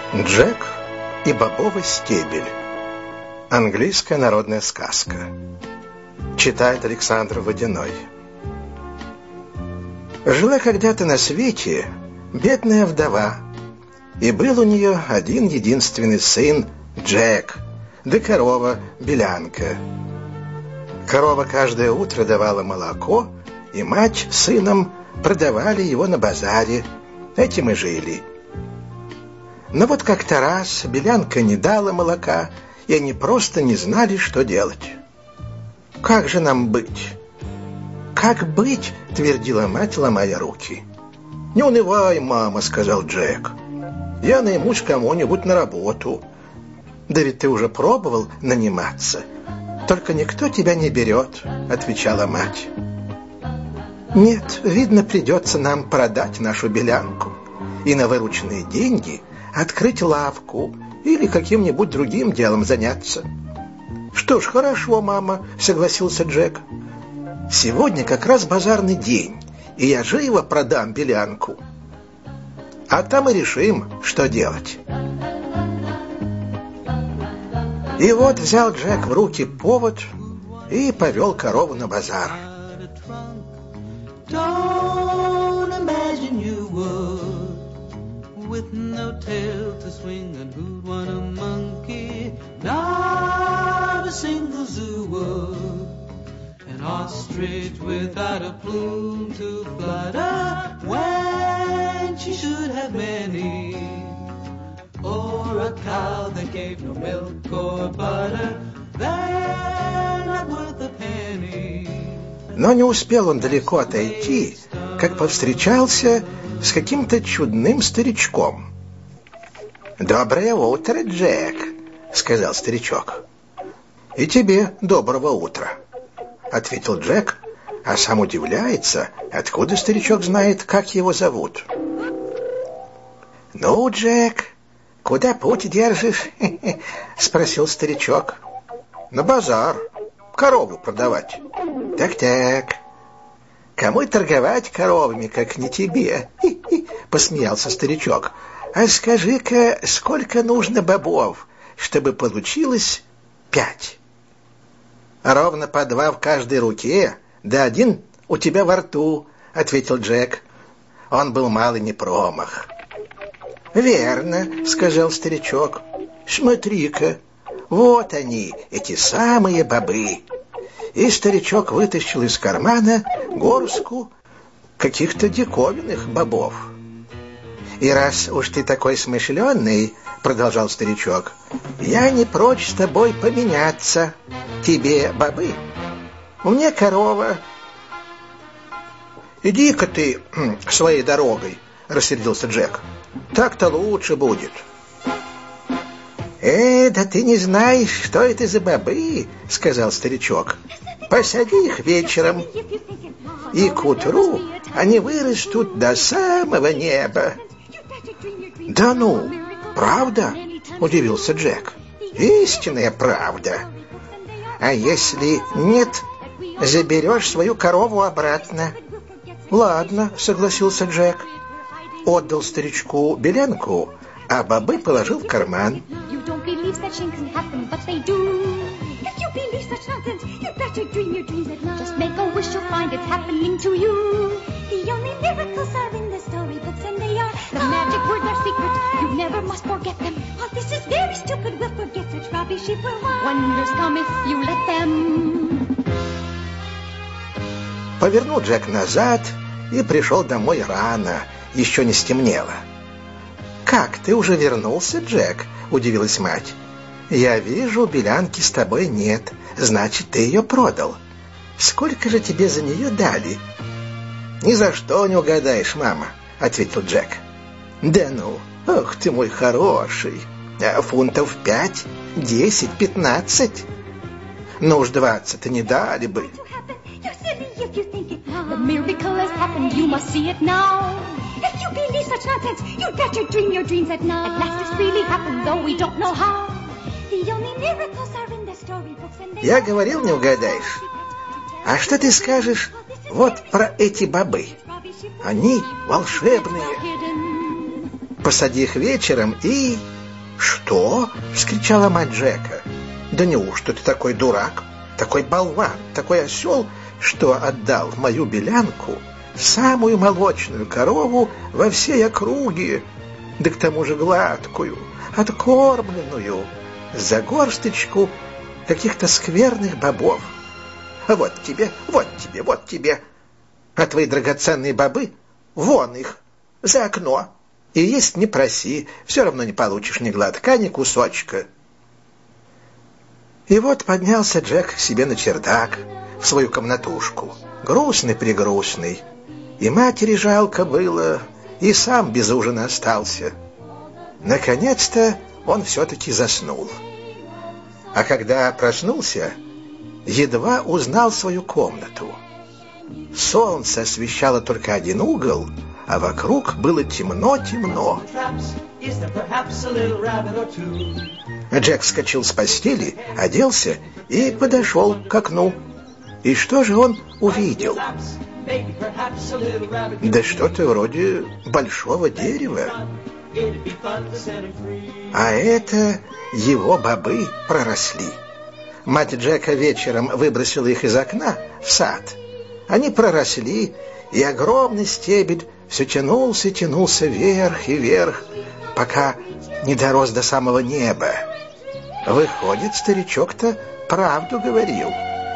Джек и бобовый стебель. Английская народная сказка. Читает Александр Водяной. Жила когда-то на свете бедная вдова, и был у нее один единственный сын Джек, да корова Белянка. Корова каждое утро давала молоко, и мать с сыном продавали его на базаре. Этим и жили. Но вот как-то раз Белянка не дала молока, и они просто не знали, что делать. «Как же нам быть?» «Как быть?» — твердила мать, ломая руки. «Не унывай, мама», — сказал Джек. «Я наймусь кому-нибудь на работу». «Да ведь ты уже пробовал наниматься. Только никто тебя не берет», — отвечала мать. «Нет, видно, придется нам продать нашу Белянку и на вырученные деньги открыть лавку или каким-нибудь другим делом заняться». «Что ж, хорошо, мама», — согласился Джек. «Сегодня как раз базарный день, и я живо продам Белянку. А там и решим, что делать». И вот взял Джек в руки повод и повел корову на базар. Don't imagine you would, with no tail to swing, and who'd want a monkey? Not a single zoo would. An ostrich without a plume to flutter, when she should have many. Or a cow that gave no milk or butter, they're not worth a penny. Но не успел он далеко отойти, как повстречался с каким-то чудным старичком. «Доброе утро, Джек», — сказал старичок. «И тебе доброго утра», — ответил Джек, а сам удивляется, откуда старичок знает, как его зовут. «Ну, Джек, куда путь держишь?» — спросил старичок. «На базар, корову продавать». «Так-так, кому торговать коровами, как не тебе?» — посмеялся старичок. «А скажи-ка, сколько нужно бобов, чтобы получилось 5?» «Ровно по 2 в каждой руке, да 1 у тебя во рту», — ответил Джек. Он был малый не промах. «Верно», — сказал старичок. «Смотри-ка, вот они, эти самые бобы». И старичок вытащил из кармана горстку каких-то диковинных бобов. «И раз уж ты такой смышленый, — продолжал старичок, — я не прочь с тобой поменяться. Тебе бобы, мне корова». «Иди-ка ты своей дорогой, — рассердился Джек. — Так-то лучше будет». Да ты не знаешь, что это за бобы, — сказал старичок. «Посади их вечером, и к утру они вырастут до самого неба». «Да ну, правда?» — удивился Джек. «Истинная правда. А если нет, заберешь свою корову обратно». «Ладно», — согласился Джек. Отдал старичку Белянку, а бобы положил в карман. Повернул Джек назад и пришел домой рано, еще не стемнело. «Как, ты уже вернулся, Джек?» — удивилась мать. «Я вижу, Белянки с тобой нет, значит, ты ее продал. Сколько же тебе за нее дали?» «Ни за что не угадаешь, мама», — ответил Джек. «Да ну, ох ты мой хороший, фунтов 5, 10, 15. Ну уж 20 не дали бы». «Я говорил, не угадаешь. А что ты скажешь вот про эти бобы? Они волшебные. Посади их вечером, и «Что?» — вскричала мать Джека. «Да неужто ты такой дурак, такой болван, такой осел, что отдал мою белянку, самую молочную корову во всей округе, да к тому же гладкую, откормленную, за горсточку каких-то скверных бобов? Вот тебе, вот тебе, вот тебе, а твои драгоценные бобы, вон их, за окно, и есть не проси, все равно не получишь ни глотка, ни кусочка». И вот поднялся Джек к себе на чердак, в свою комнатушку, грустный-прегрустный, и матери жалко было, и сам без ужина остался. Наконец-то он все-таки заснул. А когда проснулся, едва узнал свою комнату. Солнце освещало только один угол, а вокруг было темно-темно. Джек вскочил с постели, оделся и подошел к окну. И что же он увидел? Да что-то вроде большого дерева. А это его бобы проросли. Мать Джека вечером выбросила их из окна в сад. Они проросли, и огромный стебель все тянулся вверх и вверх, пока не дорос до самого неба. Выходит, старичок-то правду говорил.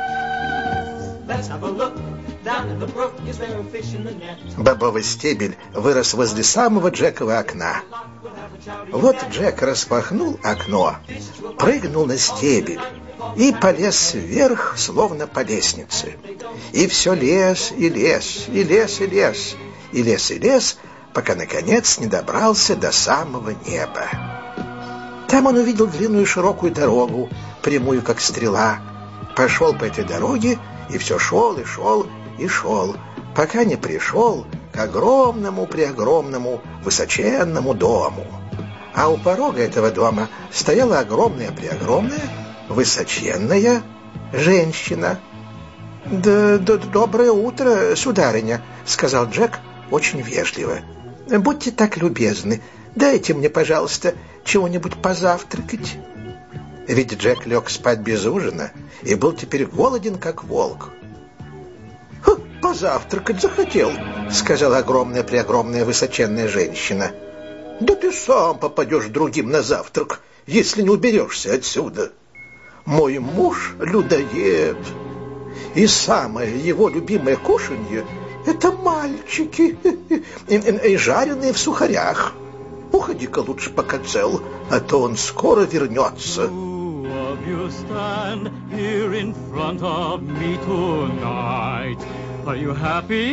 Бобовый стебель вырос возле самого Джекова окна. Вот Джек распахнул окно, прыгнул на стебель и полез вверх, словно по лестнице. И все лез, и лез, и лез, и лез, и лез, и лез, пока, наконец, не добрался до самого неба. Там он увидел длинную широкую дорогу, прямую, как стрела. Пошел по этой дороге, и все шел, и шел, и шел, пока не пришел к огромному-преогромному высоченному дому. А у порога этого дома стояла огромная-преогромная высоченная женщина. «Доброе утро, сударыня», — сказал Джек очень вежливо. «Будьте так любезны, дайте мне, пожалуйста, чего-нибудь позавтракать». Ведь Джек лег спать без ужина и был теперь голоден, как волк. «Позавтракать захотел», — сказала огромная-преогромная высоченная женщина. «Да ты сам попадешь другим на завтрак, если не уберешься отсюда. Мой муж — людоед, и самое его любимое кушанье — это мальчики, и жареные в сухарях. Уходи-ка лучше, пока цел, а то он скоро вернется». You stand here in front of me tonight. Are you happy?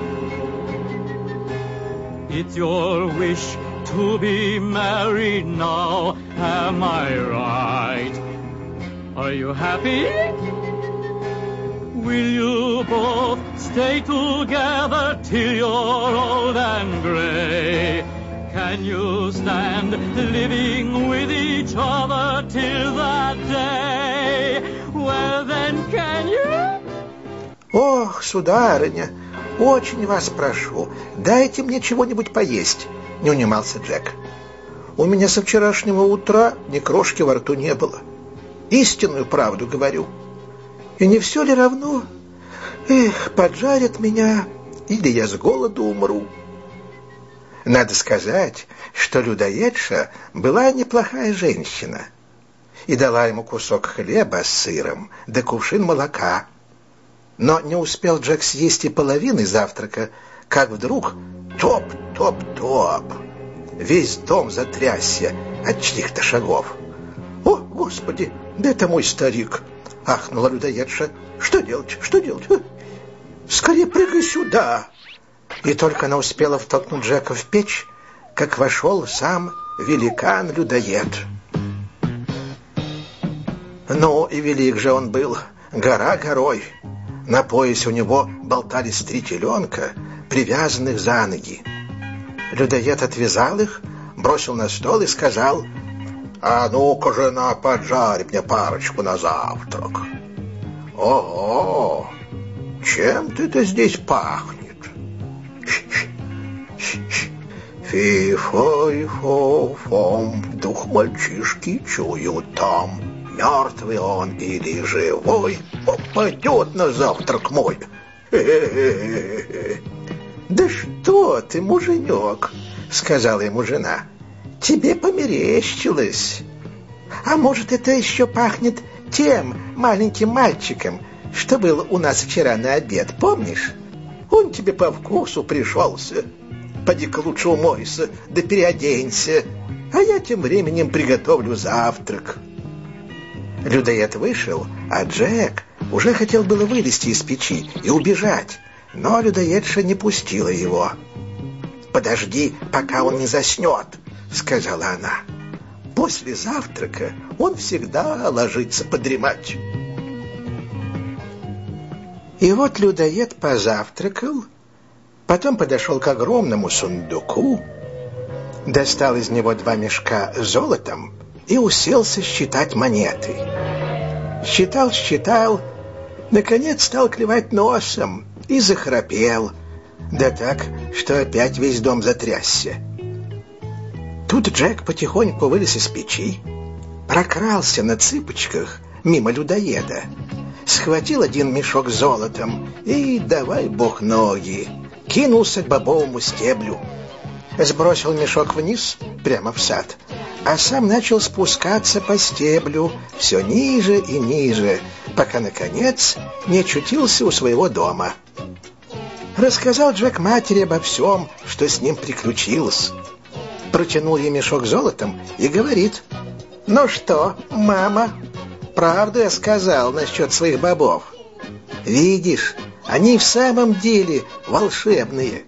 It's your wish to be married now, am I right? Are you happy? Will you both stay together till you're old and gray? Can you stand living with each other till that day? Well, then can you? «Ох, сударыня, очень вас прошу, дайте мне чего-нибудь поесть», — не унимался Джек. «У меня со вчерашнего утра ни крошки во рту не было. Истинную правду говорю. И не все ли равно? Эх, поджарят меня, или я с голоду умру». Надо сказать, что людоедша была неплохая женщина и дала ему кусок хлеба с сыром да кувшин молока. Но не успел Джек съесть и половины завтрака, как вдруг топ-топ-топ. Весь дом затрясся от чьих-то шагов. «О, Господи, да это мой старик!» — ахнула людоедша. «Что делать, что делать? Скорее прыгай сюда!» И только она успела втолкнуть Джека в печь, как вошел сам великан-людоед. Ну, и велик же он был, гора горой. На поясе у него болтались 3 теленка, привязанных за ноги. Людоед отвязал их, бросил на стол и сказал: «А ну-ка, жена, поджарь мне парочку на завтрак». «Ого! Чем-то это здесь пахнет?» Фи-фой-фо-фом, дух мальчишки чую там. Мертвый он или живой, попадет на завтрак мой. Хе-хе-хе. Да что ты, муженек, сказала ему жена, тебе померещилось. А может, это еще пахнет тем маленьким мальчиком, что был у нас вчера на обед, помнишь? Он тебе по вкусу пришелся. Поди-ка лучше умойся, да переоденься, а я тем временем приготовлю завтрак. Людоед вышел, а Джек уже хотел было вылезти из печи и убежать, но людоедша не пустила его. «Подожди, пока он не заснет», — сказала она. «После завтрака он всегда ложится подремать». И вот людоед позавтракал, потом подошел к огромному сундуку, достал из него 2 мешка с золотом и уселся считать монеты. Считал, наконец стал клевать носом и захрапел, да так, что опять весь дом затрясся. Тут Джек потихоньку вылез из печи, прокрался на цыпочках мимо людоеда, схватил 1 мешок с золотом и, давай бог ноги, кинулся к бобовому стеблю. Сбросил мешок вниз, прямо в сад, а сам начал спускаться по стеблю все ниже и ниже, пока, наконец, не очутился у своего дома. Рассказал Джек матери обо всем, что с ним приключилось. Протянул ей мешок золотом и говорит: «Ну что, мама, правду я сказал насчет своих бобов? Видишь, они в самом деле волшебные».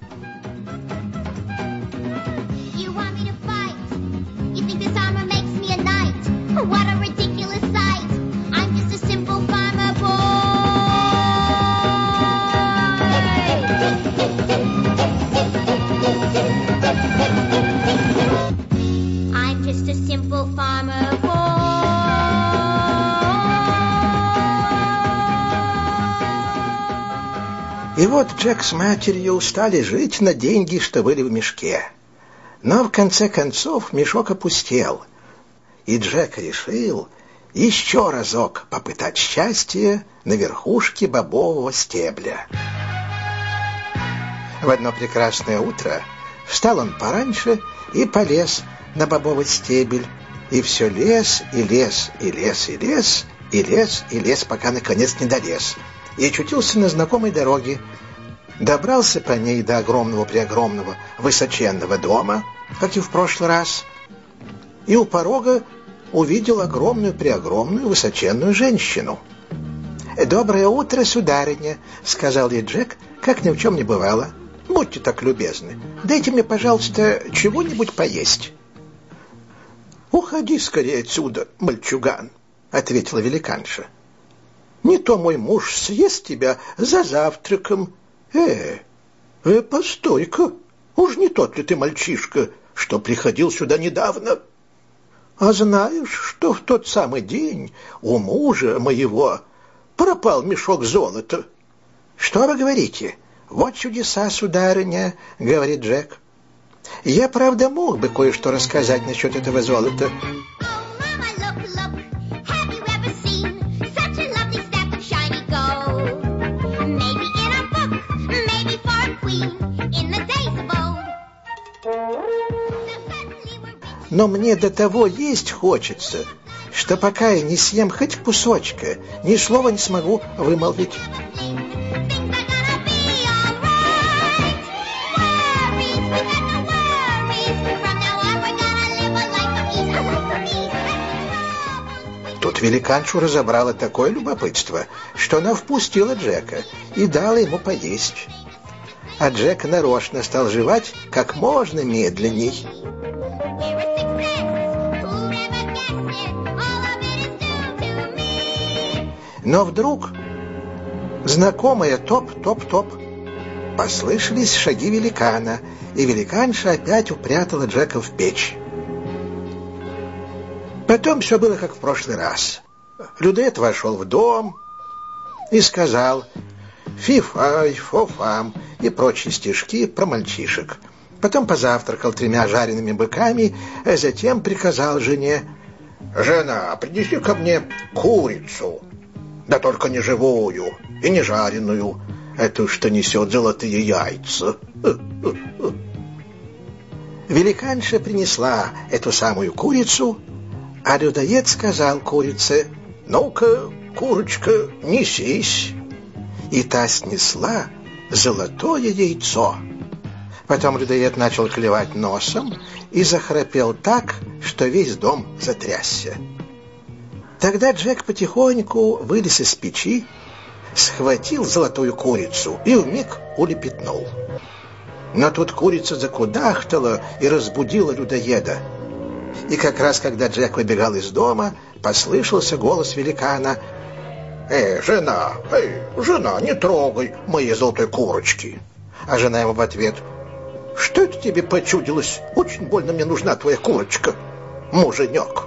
И вот Джек с матерью стали жить на деньги, что были в мешке. Но в конце концов мешок опустел, и Джек решил еще разок попытать счастье на верхушке бобового стебля. В одно прекрасное утро встал он пораньше и полез на бобовый стебель, и все лез, и лез, и лез, и лез, и лез, и лез, пока наконец не долез, и очутился на знакомой дороге. Добрался по ней до огромного-преогромного высоченного дома, как и в прошлый раз, и у порога увидел огромную-преогромную высоченную женщину. «Доброе утро, сударыня», — сказал ей Джек, как ни в чем не бывало. «Будьте так любезны, дайте мне, пожалуйста, чего-нибудь поесть». «Уходи скорее отсюда, мальчуган», — ответила великанша. «Не то мой муж съест тебя за завтраком». Постой-ка, уж не тот ли ты мальчишка, что приходил сюда недавно? А знаешь, что в тот самый день у мужа моего пропал мешок золота? Что вы говорите? Вот чудеса, сударыня, говорит Джек. Я, правда, мог бы кое-что рассказать насчет этого золота. Но мне до того есть хочется, что пока я не съем хоть кусочка, ни слова не смогу вымолвить. Тут великаншу разобрало такое любопытство, что она впустила Джека и дала ему поесть. А Джек нарочно стал жевать как можно медленней. Но вдруг знакомое топ-топ-топ. Послышались шаги великана, и великанша опять упрятала Джека в печь. Потом все было как в прошлый раз. Людоед вошел в дом и сказал фи-фай, фо-фам и прочие стишки про мальчишек. Потом позавтракал 3 жареными быками, а затем приказал жене: «Жена, принеси ко мне курицу, да только не живую и не жареную, эту, что несет золотые яйца». Великанша принесла эту самую курицу, а людоед сказал курице: «Ну-ка, курочка, несись». И та снесла золотое яйцо. Потом людоед начал клевать носом и захрапел так, что весь дом затрясся. Тогда Джек потихоньку вылез из печи, схватил золотую курицу и вмиг улепетнул. Но тут курица закудахтала и разбудила людоеда. И как раз когда Джек выбегал из дома, послышался голос великана: жена, не трогай мои золотые курочки». А жена ему в ответ: «Что это тебе почудилось? Очень больно мне нужна твоя курочка, муженек».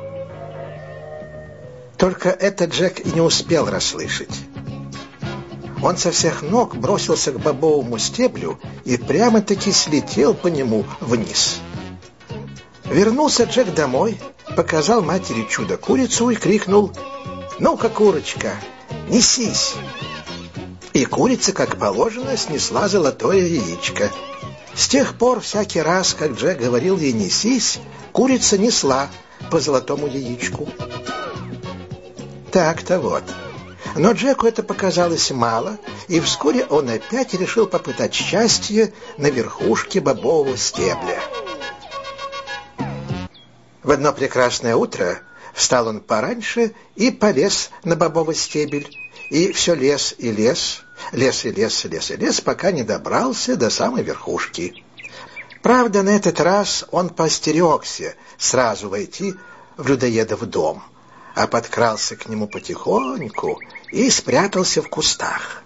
Только это Джек и не успел расслышать. Он со всех ног бросился к бобовому стеблю и прямо-таки слетел по нему вниз. Вернулся Джек домой, показал матери чудо-курицу и крикнул: «Ну-ка, курочка, несись!» И курица, как положено, снесла золотое яичко. С тех пор всякий раз, как Джек говорил ей «несись», курица несла по золотому яичку. Так-то вот. Но Джеку это показалось мало, и вскоре он опять решил попытать счастье на верхушке бобового стебля. В одно прекрасное утро встал он пораньше и полез на бобовый стебель, и все лез и лез, пока не добрался до самой верхушки. Правда, на этот раз он поостерегся сразу войти в людоедов дом, а подкрался к нему потихоньку и спрятался в кустах.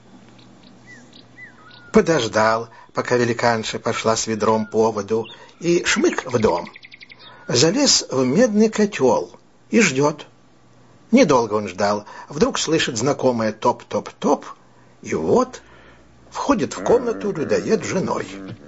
Подождал, пока великанша пошла с ведром по воду, и шмык в дом. Залез в медный котел и ждет. Недолго он ждал. Вдруг слышит знакомое топ-топ-топ, и вот входит в комнату людоед с женой.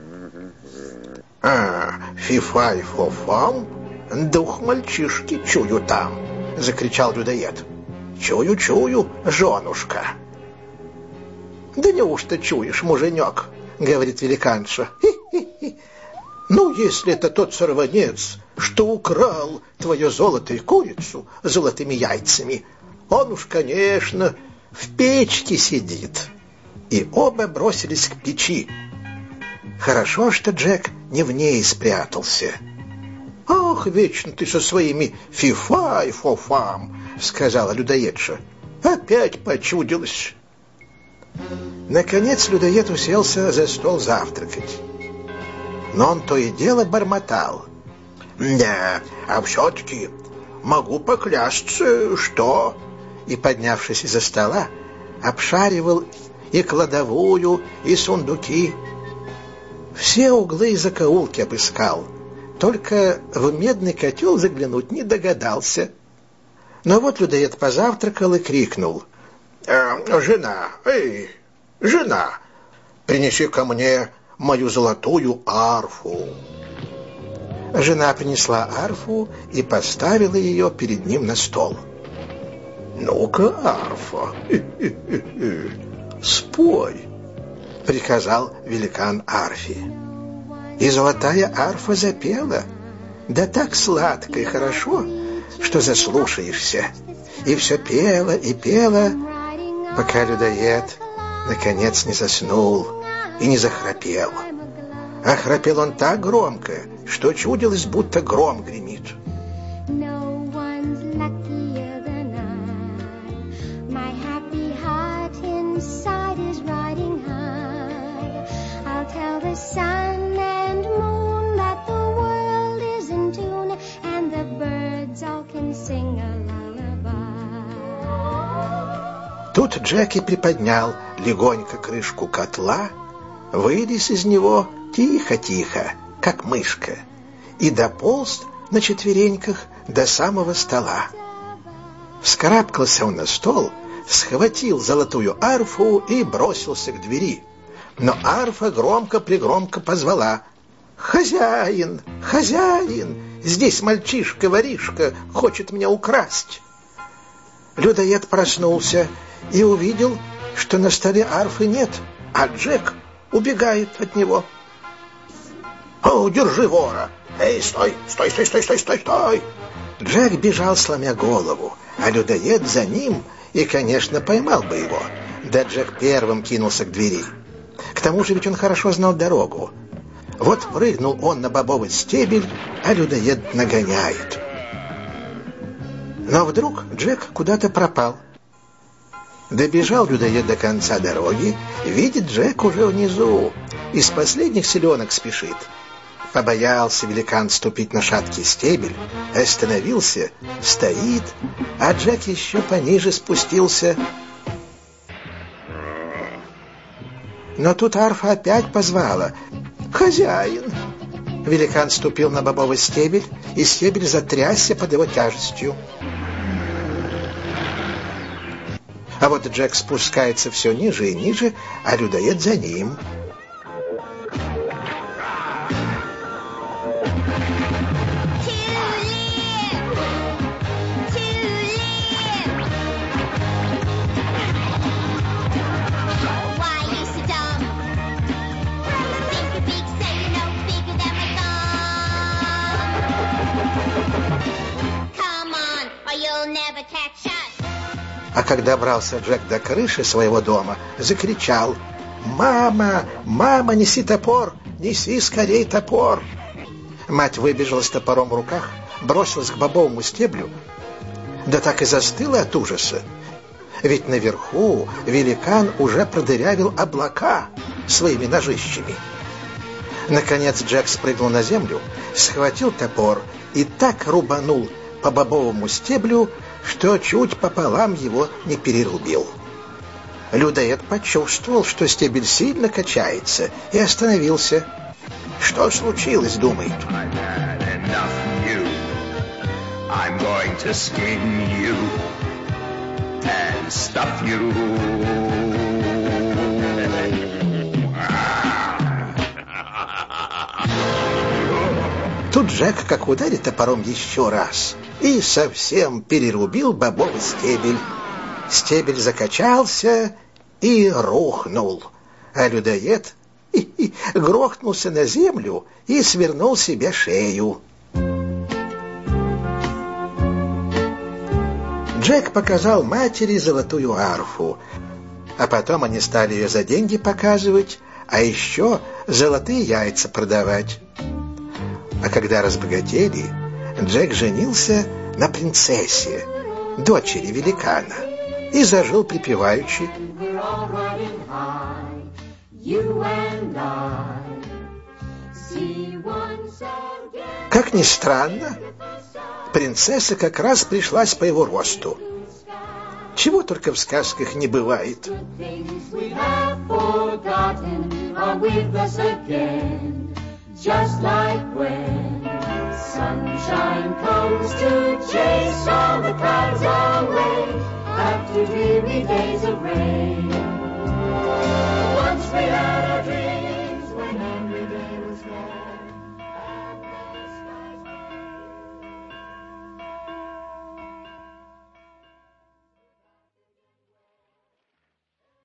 «Фи-фай-фо-фам, дух мальчишки чую там», — закричал людоед. «Чую, женушка». «Да неужто чуешь, муженек?» — говорит великанша. «Хи-хи-хи. Ну, если это тот сорванец, что украл твою золотую курицу с золотыми яйцами, он уж, конечно, в печке сидит». И оба бросились к печи. Хорошо, что Джек не в ней спрятался. «Ах, вечно ты со своими фифа и фофам», — сказала людоедша. «Опять почудилось». Наконец людоед уселся за стол завтракать. Но он то и дело бормотал: «Да, а все-таки могу поклясться, что...» И, поднявшись из-за стола, обшаривал и кладовую, и сундуки. Все углы и закоулки обыскал, только в медный котел заглянуть не догадался. Но вот людоед позавтракал и крикнул: «Жена, жена, принеси ко мне мою золотую арфу». Жена принесла арфу и поставила ее перед ним на стол. «Ну-ка, арфа, спой», — приказал великан арфе. И золотая арфа запела, да так сладко и хорошо, что заслушаешься. И все пела и пела, пока людоед наконец не заснул и не захрапел. А храпел он так громко, что чудилось, будто гром гремит. Тут Джек и приподнял легонько крышку котла, вылез из него тихо-тихо, как мышка, и дополз на четвереньках до самого стола. Вскарабкался он на стол, схватил золотую арфу и бросился к двери. Но арфа громко-пригромко позвала: «Хозяин, хозяин, здесь мальчишка-воришка хочет меня украсть». Людоед проснулся и увидел, что на столе арфы нет, а Джек убегает от него. «О, держи вора! Эй, стой, стой, стой, стой, стой, стой, стой!» Джек бежал, сломя голову, а людоед за ним и, конечно, поймал бы его. Да Джек первым кинулся к двери. К тому же ведь он хорошо знал дорогу. Вот прыгнул он на бобовый стебель, а людоед нагоняет. Но вдруг Джек куда-то пропал. Добежал людоед до конца дороги, видит, Джек уже внизу, из последних селенок спешит. Побоялся великан ступить на шаткий стебель, остановился, стоит, а Джек еще пониже спустился. Но тут арфа опять позвала: «Хозяин!» Великан ступил на бобовый стебель, и стебель затрясся под его тяжестью. А вот Джек спускается все ниже и ниже, а людоед за ним. А когда добрался Джек до крыши своего дома, закричал: «Мама! Мама, неси топор! Неси скорей топор!» Мать выбежала с топором в руках, бросилась к бобовому стеблю, да так и застыла от ужаса. Ведь наверху великан уже продырявил облака своими ножищами. Наконец Джек спрыгнул на землю, схватил топор и так рубанул по бобовому стеблю, что чуть пополам его не перерубил. Людоед почувствовал, что стебель сильно качается, и остановился. Что случилось, думает. Тут Джек как ударит топором еще раз и совсем перерубил бобовый стебель. Стебель закачался и рухнул, а людоед грохнулся на землю и свернул себе шею. Джек показал матери золотую арфу, а потом они стали ее за деньги показывать, а еще золотые яйца продавать. А когда разбогатели, Джек женился на принцессе, дочери великана, и зажил припеваючи. Как ни странно, принцесса как раз пришлась по его росту. Чего только в сказках не бывает. Just like when sunshine comes to chase all the clouds away after dreary days of rain.